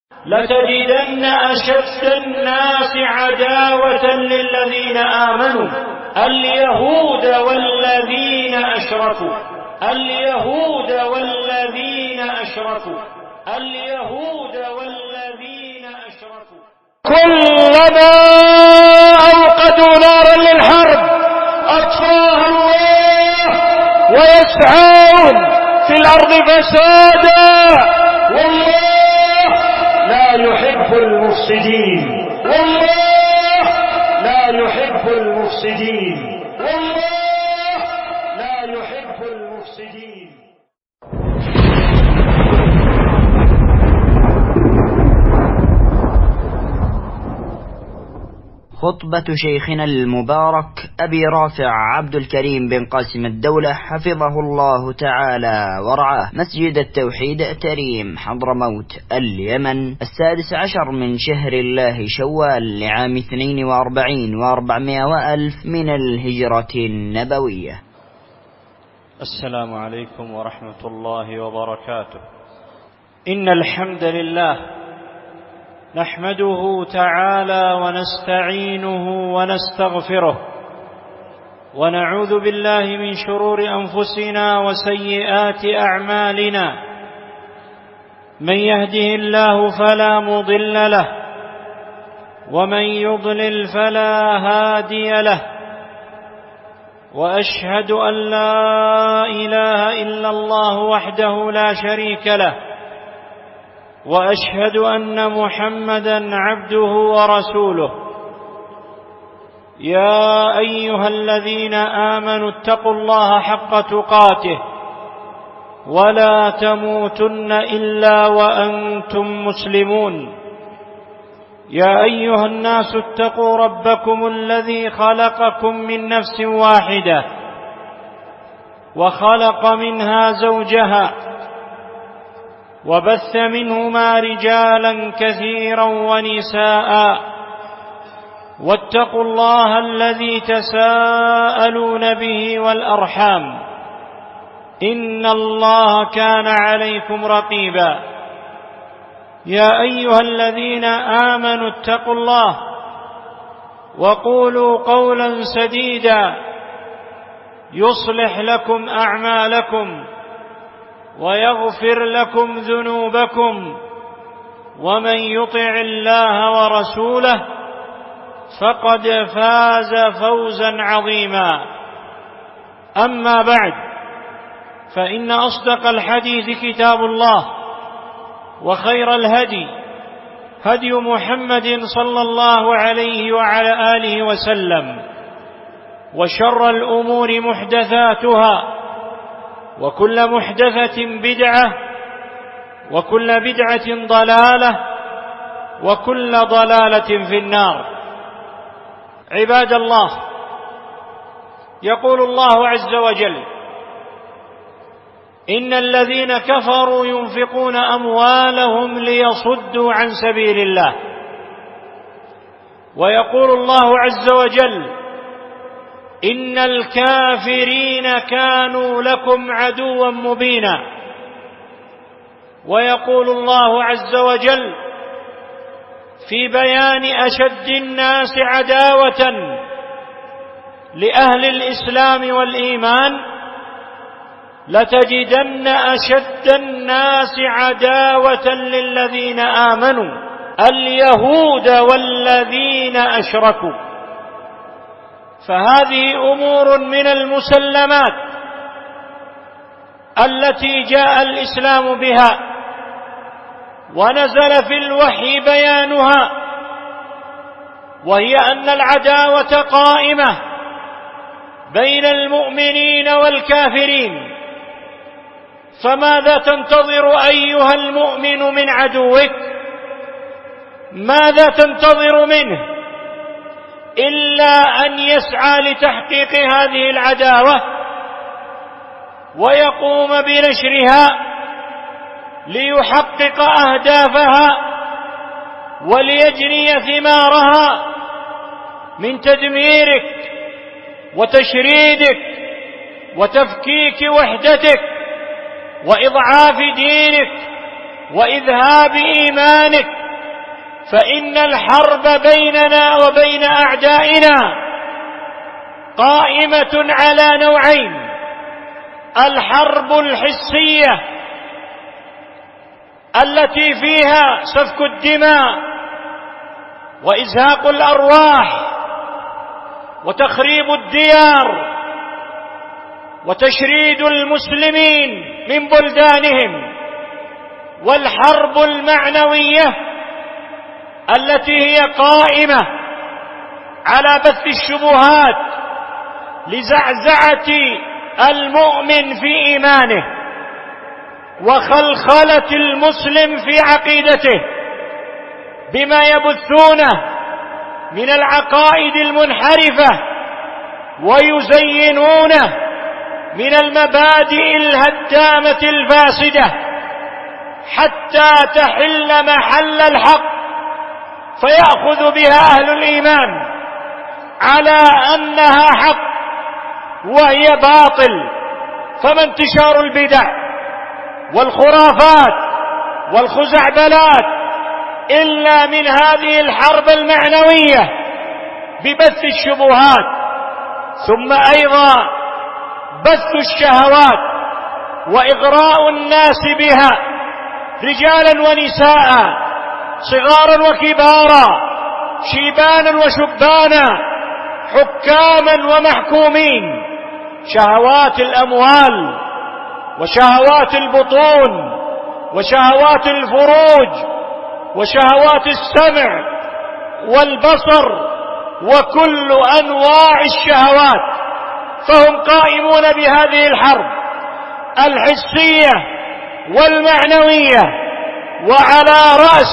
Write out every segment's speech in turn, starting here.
لتجدن أشد الناس عداوة للذين آمنوا اليهود والذين أشركوا اليهود والذين أشركوا اليهود والذين أشركوا. كلما أوقدوا نارا للحرب أطفاها الله ويسعون في الأرض فسادا، والله لا يحب المفسدين، والله لا يحب المفسدين، والله لا يحب المفسدين. خطبة شيخنا المبارك أبي رافع عبد الكريم بن قاسم الدولة حفظه الله تعالى ورعاه، مسجد التوحيد تريم حضرموت اليمن، 16 من شهر الله شوال لعام 42 و400 وألف من الهجرة النبوية. السلام عليكم ورحمة الله وبركاته. إن الحمد لله نحمده تعالى ونستعينه ونستغفره، ونعوذ بالله من شرور أنفسنا وسيئات أعمالنا. من يهده الله فلا مضل له، ومن يضلل فلا هادي له، وأشهد أن لا إله إلا الله وحده لا شريك له، وأشهد أن محمدًا عبده ورسوله. يا أيها الذين آمنوا اتقوا الله حق تقاته ولا تموتن إلا وأنتم مسلمون. يا أيها الناس اتقوا ربكم الذي خلقكم من نفس واحدة وخلق منها زوجها وبث منهما رجالا كثيرا ونساء، واتقوا الله الذي تساءلون به والأرحام، إن الله كان عليكم رقيبا. يا أيها الذين آمنوا اتقوا الله وقولوا قولا سديدا يصلح لكم أعمالكم ويغفر لكم ذنوبكم، ومن يطع الله ورسوله فقد فاز فوزا عظيما. أما بعد، فإن أصدق الحديث كتاب الله، وخير الهدي هدي محمد صلى الله عليه وعلى آله وسلم، وشر الأمور محدثاتها، وكل محدثة بدعة، وكل بدعة ضلالة، وكل ضلالة في النار. عباد الله، يقول الله عز وجل: إن الذين كفروا ينفقون أموالهم ليصدوا عن سبيل الله. ويقول الله عز وجل: إن الكافرين كانوا لكم عدوا مبينا. ويقول الله عز وجل في بيان أشد الناس عداوة لأهل الإسلام والإيمان: لتجدن أشد الناس عداوة للذين آمنوا اليهود والذين أشركوا. فهذه أمور من المسلمات التي جاء الإسلام بها ونزل في الوحي بيانها، وهي أن العداوة قائمة بين المؤمنين والكافرين. فماذا تنتظر أيها المؤمن من عدوك؟ ماذا تنتظر منه إلا أن يسعى لتحقيق هذه العداوة ويقوم بنشرها ليحقق أهدافها وليجني ثمارها من تدميرك وتشريدك وتفكيك وحدتك وإضعاف دينك وإذهاب إيمانك فإن الحرب بيننا وبين أعدائنا قائمة على نوعين: الحرب الحسية التي فيها سفك الدماء وإزهاق الأرواح وتخريب الديار وتشريد المسلمين من بلدانهم، والحرب المعنوية التي هي قائمة على بث الشبهات لزعزعة المؤمن في إيمانه وخلخلة المسلم في عقيدته بما يبثونه من العقائد المنحرفة ويزينونه من المبادئ الهدامة الفاسدة حتى تحل محل الحق فيأخذ بها أهل الإيمان على أنها حق وهي باطل. فما انتشار البدع والخرافات والخزعبلات إلا من هذه الحرب المعنوية ببث الشبهات، ثم أيضا بث الشهوات وإغراء الناس بها رجالا ونساء، صغارا وكبارا، شيبانا وشبانا، حكاما ومحكومين. شهوات الأموال وشهوات البطون وشهوات الفروج وشهوات السمع والبصر وكل أنواع الشهوات، فهم قائمون بهذه الحرب الحسية والمعنوية. وعلى رأس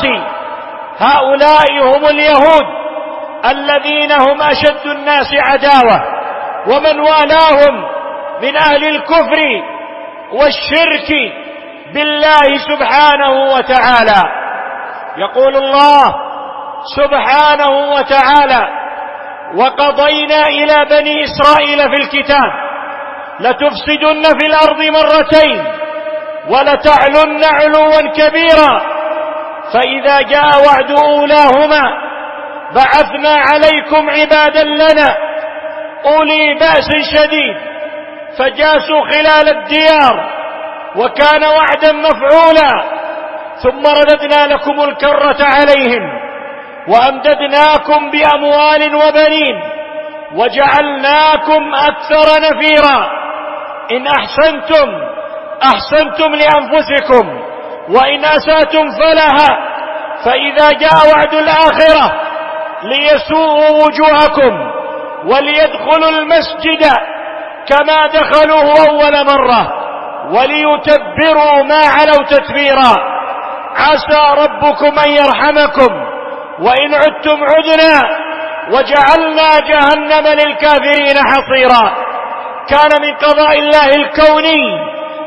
هؤلاء هم اليهود الذين هم أشد الناس عداوة، ومن والاهم من أهل الكفر والشرك بالله سبحانه وتعالى. يقول الله سبحانه وتعالى: وقضينا إلى بني إسرائيل في الكتاب لتفسدن في الأرض مرتين ولتعلن علوا كبيرا فإذا جاء وعد أولاهما بعثنا عليكم عبادا لنا أولي بأس شديد فجاسوا خلال الديار وكان وعدا مفعولا ثم رددنا لكم الكرة عليهم وأمددناكم بأموال وبنين وجعلناكم أكثر نفيرا إن أحسنتم أحسنتم لأنفسكم وإن أسأتم فلها فإذا جاء وعد الآخرة ليسوءوا وجوهكم وليدخلوا المسجد كما دخلوه أول مرة وليتبروا ما علوا تتبيرا عسى ربكم أن يرحمكم وإن عدتم عدنا وجعلنا جهنم للكافرين حصيرا. كان من قضاء الله الكوني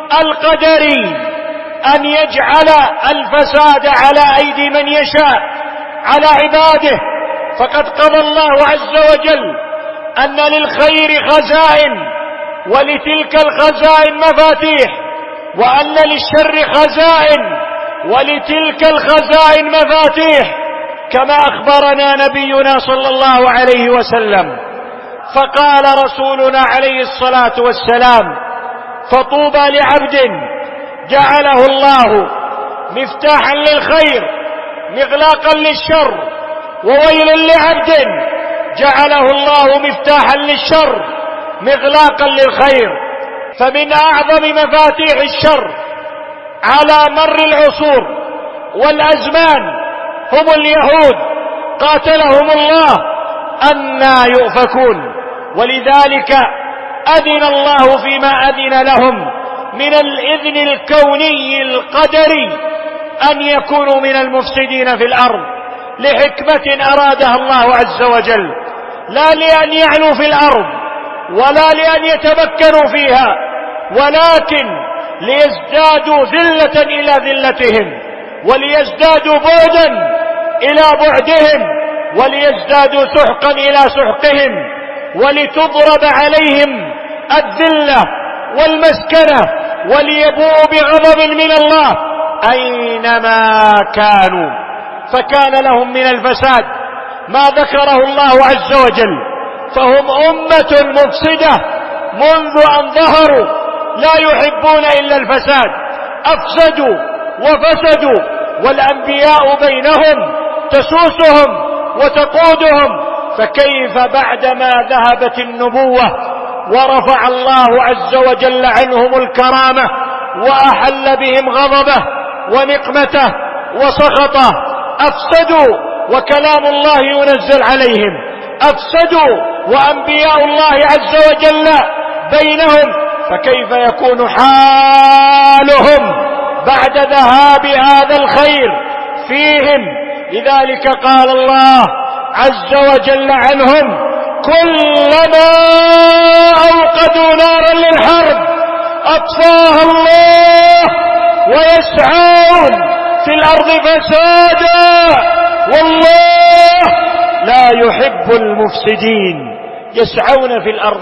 القدري أن يجعل الفساد على أيدي من يشاء على عباده، فقد قضى الله عز وجل أن للخير خزائن ولتلك الخزائن مفاتيح، وأن للشر خزائن ولتلك الخزائن مفاتيح، كما أخبرنا نبينا صلى الله عليه وسلم. فقال رسولنا عليه الصلاة والسلام: فطوبى لعبد جعله الله مفتاحا للخير مغلاقا للشر، وويل لعبد جعله الله مفتاحا للشر مغلاقا للخير. فمن أعظم مفاتيح الشر على مر العصور والأزمان هم اليهود قاتلهم الله أنى يؤفكون، ولذلك أذن الله فيما أذن لهم من الإذن الكوني القدري أن يكونوا من المفسدين في الأرض لحكمة أرادها الله عز وجل، لا لأن يعلوا في الأرض ولا لأن يتمكنوا فيها، ولكن ليزدادوا ذلة إلى ذلتهم وليزدادوا بعدا إلى بعدهم وليزدادوا سحقا إلى سحقهم ولتضرب عليهم الذلة والمسكنة وليبوءوا بغضب من الله أينما كانوا. فكان لهم من الفساد ما ذكره الله عز وجل، فهم أمة مفسدة منذ أن ظهروا لا يحبون إلا الفساد، أفسدوا وفسدوا، والأنبياء بينهم تسوسهم وتقودهم، فكيف بعدما ذهبت النبوة ورفع الله عز وجل عنهم الكرامة وأحل بهم غضبه ونقمته وسخطه، أفسدوا وكلام الله ينزل عليهم، أفسدوا وأنبياء الله عز وجل بينهم، فكيف يكون حالهم بعد ذهاب هذا الخير فيهم؟ لذلك قال الله عز وجل عنهم: كلما أوقدوا نارا للحرب أطفاها الله ويسعون في الأرض فسادا والله لا يحب المفسدين. يسعون في الأرض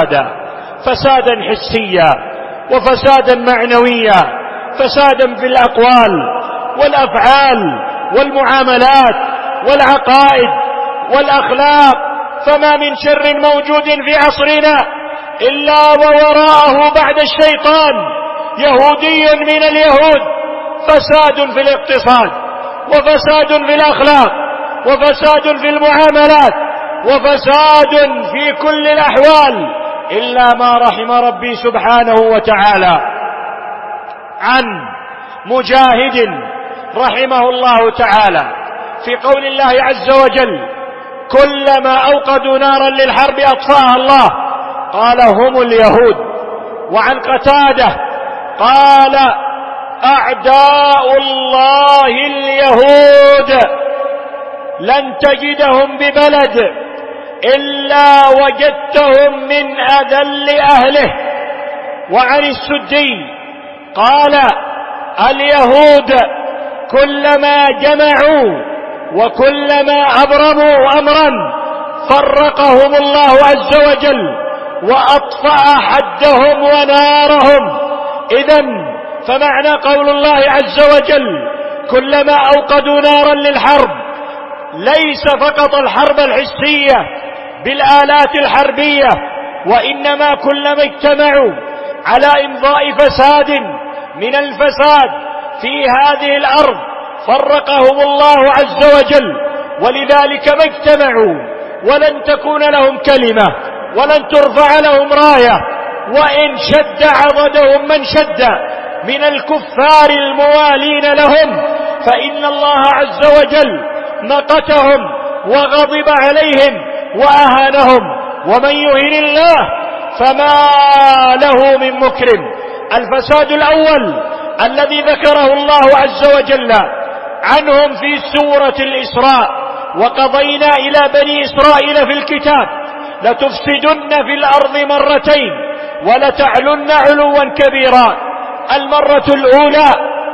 فسادا حسيا وفسادا معنويا، فسادا في الأقوال والأفعال والمعاملات والعقائد والأخلاق، فما من شر موجود في عصرنا إلا ووراءه بعد الشيطان يهودي من اليهود، فساد في الاقتصاد وفساد في الأخلاق وفساد في المعاملات وفساد في كل الأحوال إلا ما رحم ربي سبحانه وتعالى. عن مجاهد رحمه الله تعالى في قول الله عز وجل: كلما أوقدوا نارا للحرب أطفاها الله، قال: هم اليهود. وعن قتادة قال: أعداء الله اليهود لن تجدهم ببلد إلا وجدتهم من أذل أهله. وعن السدي قال: اليهود كلما جمعوا وكلما أبرموا أمرا فرقهم الله عز وجل وأطفأ حدهم ونارهم. إذن فمعنى قول الله عز وجل: كلما أوقدوا نارا للحرب، ليس فقط الحرب الحسية بالآلات الحربية، وإنما كلما اجتمعوا على إمضاء فساد من الفساد في هذه الأرض فرقهم الله عز وجل، ولذلك ما اجتمعوا ولن تكون لهم كلمة ولن ترفع لهم راية، وإن شد عضدهم من شد من الكفار الموالين لهم، فإن الله عز وجل مقتهم وغضب عليهم وأهانهم، ومن يهن الله فما له من مكرم. الفساد الأول الذي ذكره الله عز وجل عنهم في سورة الإسراء: وقضينا إلى بني إسرائيل في الكتاب لتفسدن في الأرض مرتين ولتعلن علوا كبيرا. المرة الأولى،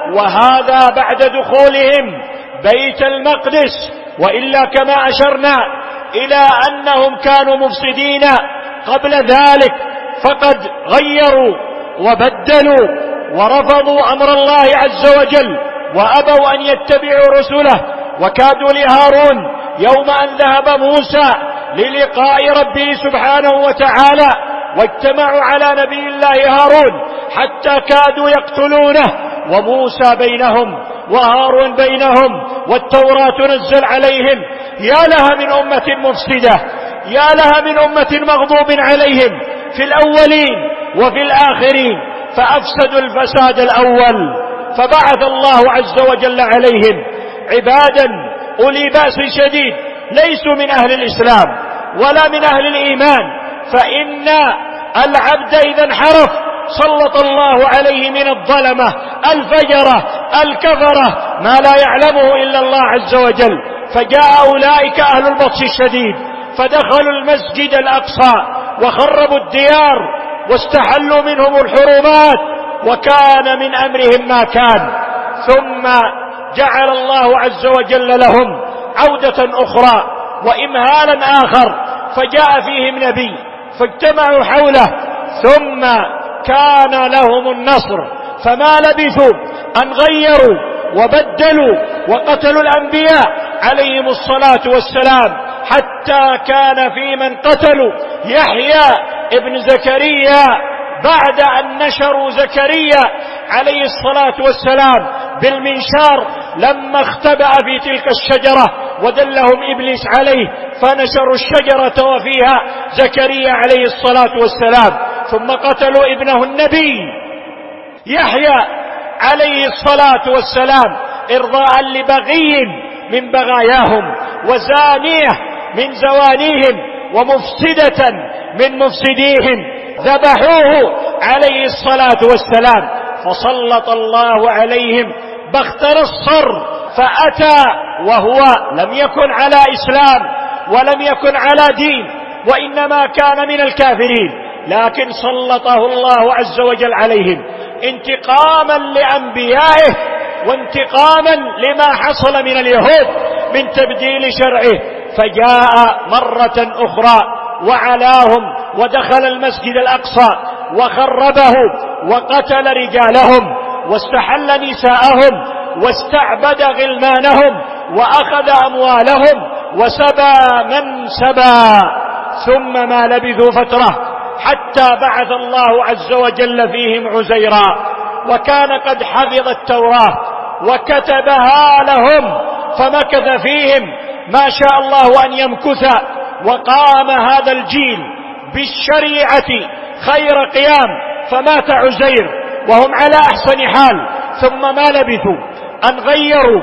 وهذا بعد دخولهم بيت المقدس، وإلا كما أشرنا إلى أنهم كانوا مفسدين قبل ذلك، فقد غيروا وبدلوا ورفضوا أمر الله عز وجل وأبوا أن يتبعوا رسله، وكادوا لهارون يوم أن ذهب موسى للقاء ربه سبحانه وتعالى واجتمعوا على نبي الله هارون حتى كادوا يقتلونه، وموسى بينهم وهارون بينهم والتوراة تنزل عليهم. يا لها من أمة مفسدة، يا لها من أمة مغضوب عليهم في الأولين وفي الآخرين، فأفسدوا الفساد الأول، فبعث الله عز وجل عليهم عبادا أولي بأس شديد ليسوا من أهل الإسلام ولا من أهل الإيمان، فإن العبد إذا انحرف سلط الله عليه من الظلمة الفجرة الكفرة ما لا يعلمه إلا الله عز وجل. فجاء أولئك أهل البطش الشديد فدخلوا المسجد الأقصى وخربوا الديار واستحلوا منهم الحرمات، وكان من أمرهم ما كان. ثم جعل الله عز وجل لهم عودة أخرى وإمهالا آخر، فجاء فيهم نبي فاجتمعوا حوله، ثم كان لهم النصر، فما لبثوا أن غيروا وبدلوا وقتلوا الأنبياء عليهم الصلاة والسلام، حتى كان في من قتلوا يحيى ابن زكريا بعد أن نشروا زكريا عليه الصلاة والسلام بالمنشار لما اختبأ في تلك الشجرة ودلهم إبليس عليه، فنشروا الشجرة وفيها زكريا عليه الصلاة والسلام. ثم قتلوا ابنه النبي يحيى عليه الصلاة والسلام إرضاء لبغي من بغاياهم، وزانية من زوانيهم، ومفسدة من مفسديهم، ذبحوه عليه الصلاة والسلام. فسلط الله عليهم بخت نصر، فأتى وهو لم يكن على إسلام ولم يكن على دين، وإنما كان من الكافرين، لكن سلطه الله عز وجل عليهم انتقاما لأنبيائه وانتقاما لما حصل من اليهود من تبديل شرعه. فجاء مرة أخرى وعلاهم ودخل المسجد الأقصى وخربه وقتل رجالهم واستحل نساءهم واستعبد غلمانهم وأخذ أموالهم وسبى من سبى. ثم ما لبثوا فترة حتى بعث الله عز وجل فيهم عزيرا، وكان قد حفظ التوراة وكتبها لهم، فمكث فيهم ما شاء الله أن يمكث، وقام هذا الجيل بالشريعة خير قيام، فمات عزير وهم على أحسن حال. ثم ما لبثوا أن غيروا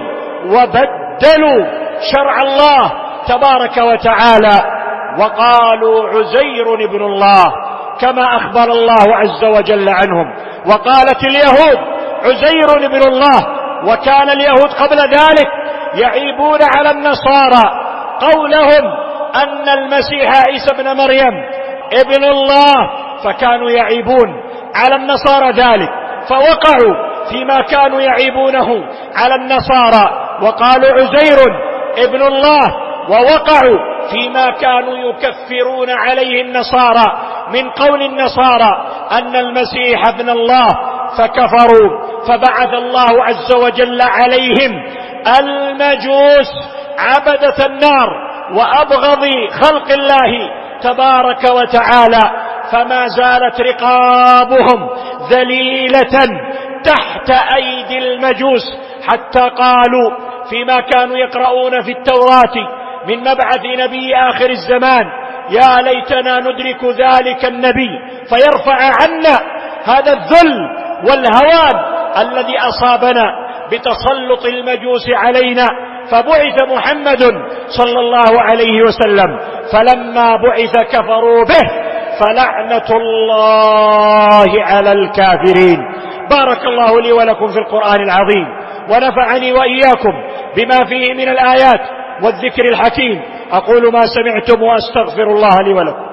وبدلوا شرع الله تبارك وتعالى، وقالوا عزير ابن الله كما أخبر الله عز وجل عنهم. وقالت اليهود عزير ابن الله، وكان اليهود قبل ذلك يعيبون على النصارى قولهم أن المسيح عيسى ابن مريم ابن الله، فكانوا يعيبون على النصارى ذلك، فوقعوا فيما كانوا يعيبونه على النصارى وقالوا عزير ابن الله، ووقعوا فيما كانوا يكفرون عليه النصارى من قول النصارى أن المسيح ابن الله، فكفروا. فبعث الله عز وجل عليهم المجوس عبدة النار وأبغض خلق الله تبارك وتعالى، فما زالت رقابهم ذليلة تحت أيدي المجوس، حتى قالوا فيما كانوا يقرؤون في التوراة من مبعث نبي آخر الزمان: يا ليتنا ندرك ذلك النبي فيرفع عنا هذا الذل والهوان الذي أصابنا بتسلط المجوس علينا. فبعث محمد صلى الله عليه وسلم، فلما بعث كفروا به، فلعنة الله على الكافرين. بارك الله لي ولكم في القرآن العظيم، ونفعني وإياكم بما فيه من الآيات والذكر الحكيم. أقول ما سمعتم وأستغفر الله لي ولكم.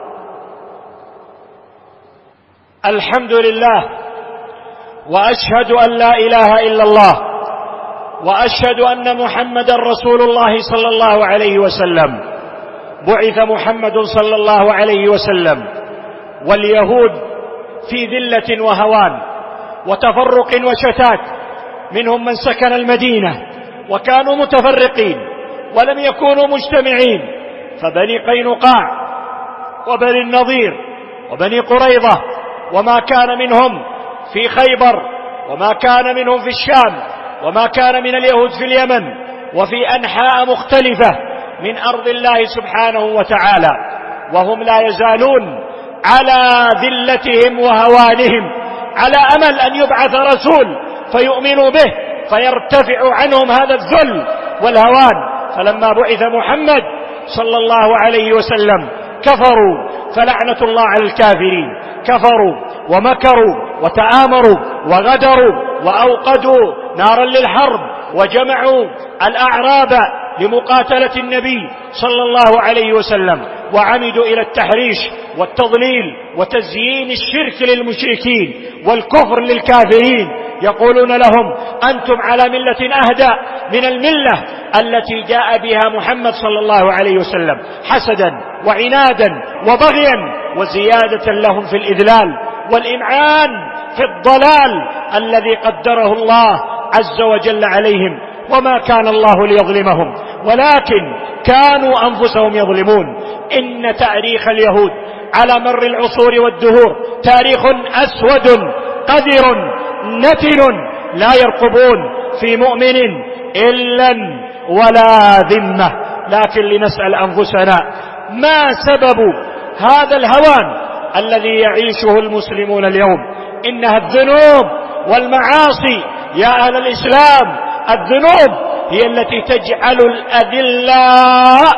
الحمد لله، وأشهد أن لا إله إلا الله، وأشهد أن محمدا رسول الله صلى الله عليه وسلم. بعث محمد صلى الله عليه وسلم واليهود في ذلة وهوان وتفرق وشتات، منهم من سكن المدينة وكانوا متفرقين ولم يكونوا مجتمعين، فبني قينقاع وبني النضير وبني قريظة، وما كان منهم في خيبر، وما كان منهم في الشام، وما كان من اليهود في اليمن وفي أنحاء مختلفة من أرض الله سبحانه وتعالى، وهم لا يزالون على ذلتهم وهوانهم، على أمل أن يبعث رسول فيؤمنوا به فيرتفع عنهم هذا الذل والهوان. فلما بعث محمد صلى الله عليه وسلم كفروا، فلعنة الله على الكافرين. كفروا ومكروا وتآمروا وغدروا وأوقدوا نارا للحرب، وجمعوا الأعراب لمقاتلة النبي صلى الله عليه وسلم، وعمدوا إلى التحريش والتضليل وتزيين الشرك للمشركين والكفر للكافرين. يقولون لهم: أنتم على ملة أهدى من الملة التي جاء بها محمد صلى الله عليه وسلم، حسدا وعنادا وبغيا وزيادة لهم في الإذلال والإمعان في الضلال الذي قدره الله عز وجل عليهم. وما كان الله ليظلمهم ولكن كانوا أنفسهم يظلمون. إن تاريخ اليهود على مر العصور والدهور تاريخ أسود قذر نتن، لا يرقبون في مؤمن إلا ولا ذمة. لكن لنسأل أنفسنا ما سبب هذا الهوان الذي يعيشه المسلمون اليوم؟ إنها الذنوب والمعاصي يا أهل الإسلام. الذنوب هي التي تجعل الأذلاء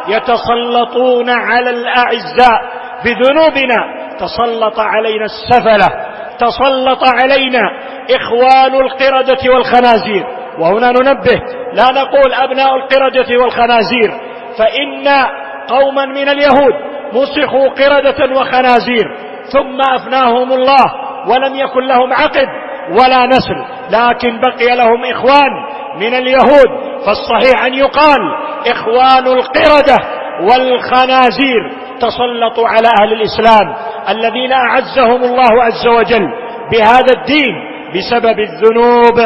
يتسلطون على الأعزاء. بذنوبنا تسلط علينا السفلة، تسلط علينا إخوان القردة والخنازير. وهنا ننبه، لا نقول أبناء القردة والخنازير، فإن قوما من اليهود مسخوا قردة وخنازير ثم أفناهم الله ولم يكن لهم عقب ولا نسل، لكن بقي لهم إخوان من اليهود. فالصحيح أن يقال إخوان القردة والخنازير تسلطوا على أهل الإسلام الذين أعزهم الله عز وجل بهذا الدين بسبب الذنوب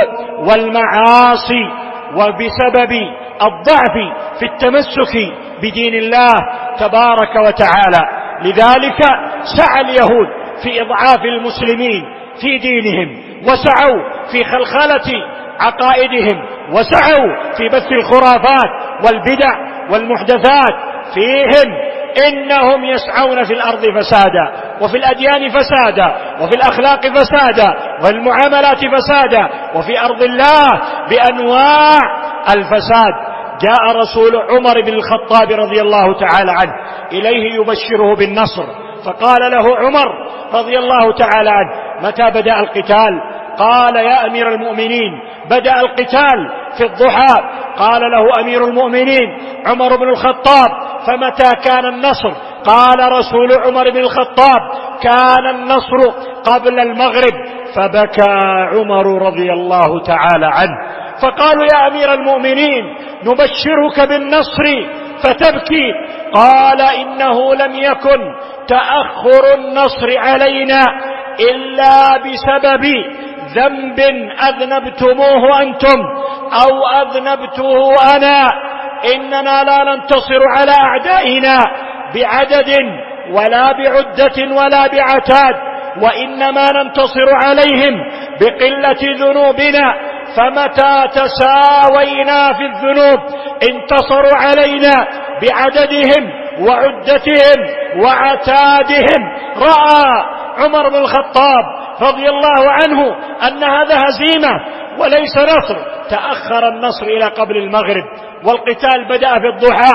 والمعاصي وبسبب الضعف في التمسك بدين الله تبارك وتعالى. لذلك سعى اليهود في إضعاف المسلمين في دينهم، وسعوا في خلخلة عقائدهم، وسعوا في بث الخرافات والبدع والمحدثات فيهم. إنهم يسعون في الأرض فسادا، وفي الأديان فسادا، وفي الأخلاق فسادا، والمعاملات فسادا، وفي أرض الله بأنواع الفساد. جاء رسول عمر بن الخطاب رضي الله تعالى عنه إليه يبشره بالنصر، فقال له عمر رضي الله تعالى عنه: متى بدأ القتال؟ قال: يا أمير المؤمنين بدأ القتال في الضحى. قال له أمير المؤمنين عمر بن الخطاب: فمتى كان النصر؟ قال رسول عمر بن الخطاب: كان النصر قبل المغرب. فبكى عمر رضي الله تعالى عنه، فقالوا: يا أمير المؤمنين نبشرك بالنصر فتبكي. قال: إنه لم يكن تأخر النصر علينا إلا بسبب ذنب أذنبتموه أنتم أو أذنبته أنا. إننا لا ننتصر على أعدائنا بعدد ولا بعدة ولا بعتاد، وإنما ننتصر عليهم بقلة ذنوبنا. فمتى تساوينا في الذنوب انتصروا علينا بعددهم وعدتهم وعتادهم. رأى عمر بن الخطاب رضي الله عنه أن هذا هزيمة وليس نصر. تأخر النصر إلى قبل المغرب، والقتال بدأ في الضحى.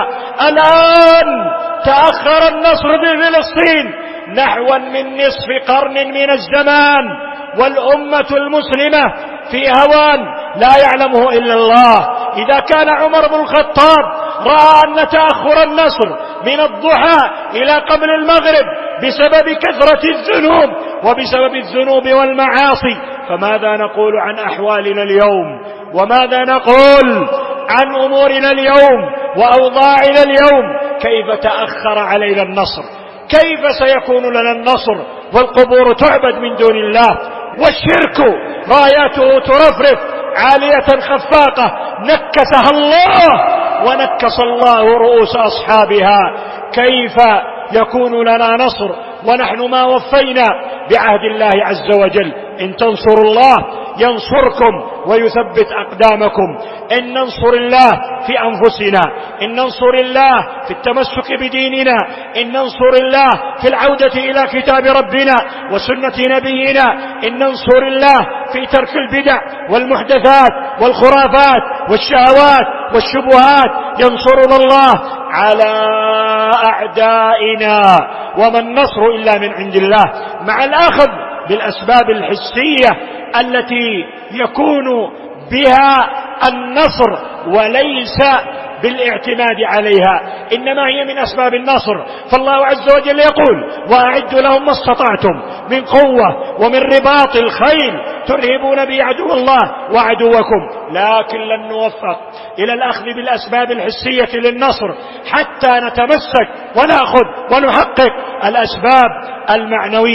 الآن تأخر النصر في فلسطين نحو من نصف قرن من الزمان، والأمة المسلمة في هوان لا يعلمه إلا الله. إذا كان عمر بن الخطاب رأى أن تأخر النصر من الضحى إلى قبل المغرب بسبب كثرة الذنوب وبسبب الذنوب والمعاصي، فماذا نقول عن أحوالنا اليوم؟ وماذا نقول عن أمورنا اليوم وأوضاعنا اليوم؟ كيف تأخر علينا النصر؟ كيف سيكون لنا النصر والقبور تعبد من دون الله، والشرك راياته ترفرف عالية خفاقة نكسها الله ونكس الله رؤوس أصحابها؟ كيف يكون لنا نصر ونحن ما وفينا بعهد الله عز وجل؟ إن تنصروا الله ينصركم ويثبت أقدامكم. إن ننصر الله في أنفسنا، إن ننصر الله في التمسك بديننا، إن ننصر الله في العودة إلى كتاب ربنا وسنة نبينا، إن ننصر الله في ترك البدع والمحدثات والخرافات والشهوات والشبهات، ينصرنا الله على أعدائنا. وما النصر إلا من عند الله، مع الأخذ بالأسباب الحسية التي يكون بها النصر وليس بالاعتماد عليها، إنما هي من أسباب النصر. فالله عز وجل يقول: وأعدوا لهم ما استطعتم من قوة ومن رباط الخيل ترهبون به عدو الله وعدوكم. لكن لن نوفق إلى الأخذ بالأسباب الحسية للنصر حتى نتمسك ونأخذ ونحقق الأسباب المعنوية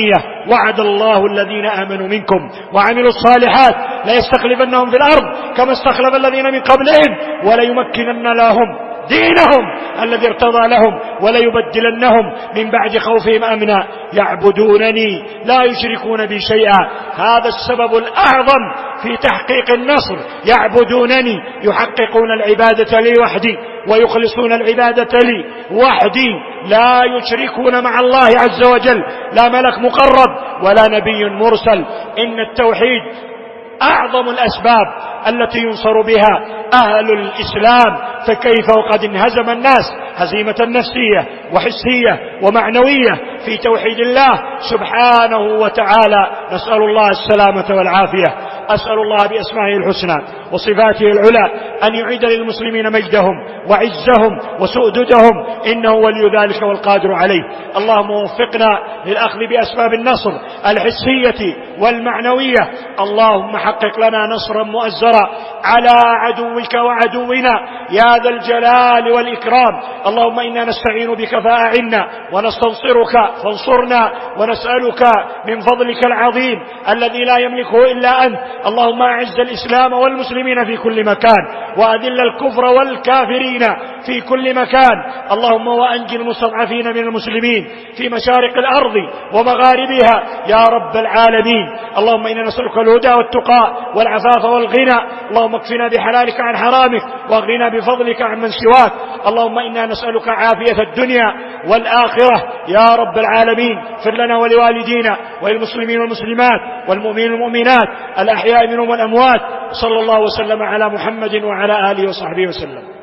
وعد الله الذين آمنوا منكم وعملوا الصالحات ليستخلفنهم في الأرض كما استخلف الذين من قبلهم وليمكنن لهم دينهم الذي ارتضى لهم وليبدلنهم من بعد خوفهم أمنا يعبدونني لا يشركون بي شيئا. هذا السبب الأعظم في تحقيق النصر. يعبدونني يحققون العبادة لي وحدي ويخلصون العبادة لي وحدي، لا يشركون مع الله عز وجل لا ملك مقرب ولا نبي مرسل. إن التوحيد أعظم الأسباب التي ينصر بها أهل الإسلام، فكيف وقد انهزم الناس هزيمة نفسية وحسية ومعنوية في توحيد الله سبحانه وتعالى. نسأل الله السلامة والعافية. أسأل الله بأسمائه الحسنى وصفاته العلى أن يعيد للمسلمين مجدهم وعزهم وسؤددهم، إنه ولي ذلك والقادر عليه. اللهم وفقنا للأخذ بأسباب النصر الحسية والمعنوية. اللهم حقق لنا نصرا مؤزرا على عدوك وعدونا يا ذا الجلال والإكرام. اللهم إنا نستعين بك فأعنا ونستنصرك فانصرنا ونسألك من فضلك العظيم الذي لا يملكه إلا أنت. اللهم أعز الإسلام والمسلمين في كل مكان وأذل الكفر والكافرين في كل مكان. اللهم وأنجِ المستضعفين من المسلمين في مشارق الأرض ومغاربها يا رب العالمين. اللهم إنا نسألك الهدى والتقى والعفاف والغنى. اللهم اكفنا بحلالك عن حرامك واغننا بفضلك عن من سواك. اللهم إنا نسألك عافية الدنيا والآخرة يا رب العالمين. اغفر لنا ولوالدينا وللمسلمين والمسلمات والمؤمنين والمؤمنات الأحياء منهم والأموات. صلى الله وسلم على محمد وعلى آله وصحبه وسلم.